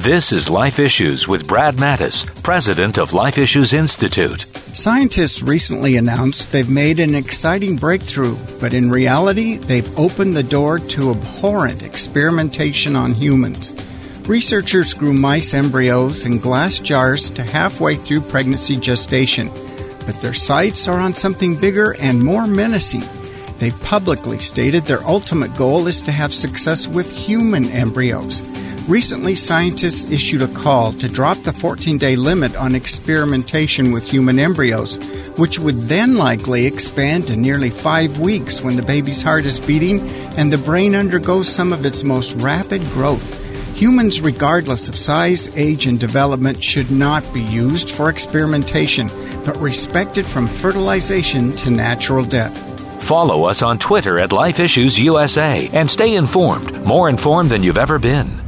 This is Life Issues with Brad Mattis, president of Life Issues Institute. Scientists recently announced they've made an exciting breakthrough, but in reality, they've opened the door to abhorrent experimentation on humans. Researchers grew mice embryos in glass jars to halfway through pregnancy gestation, but their sights are on something bigger and more menacing. They've publicly stated their ultimate goal is to have success with human embryos. Recently, scientists issued a call to drop the 14-day limit on experimentation with human embryos, which would then likely expand to nearly 5 weeks when the baby's heart is beating and the brain undergoes some of its most rapid growth. Humans, regardless of size, age, and development, should not be used for experimentation, but respected from fertilization to natural death. Follow us on Twitter at Life Issues USA and stay informed, more informed than you've ever been.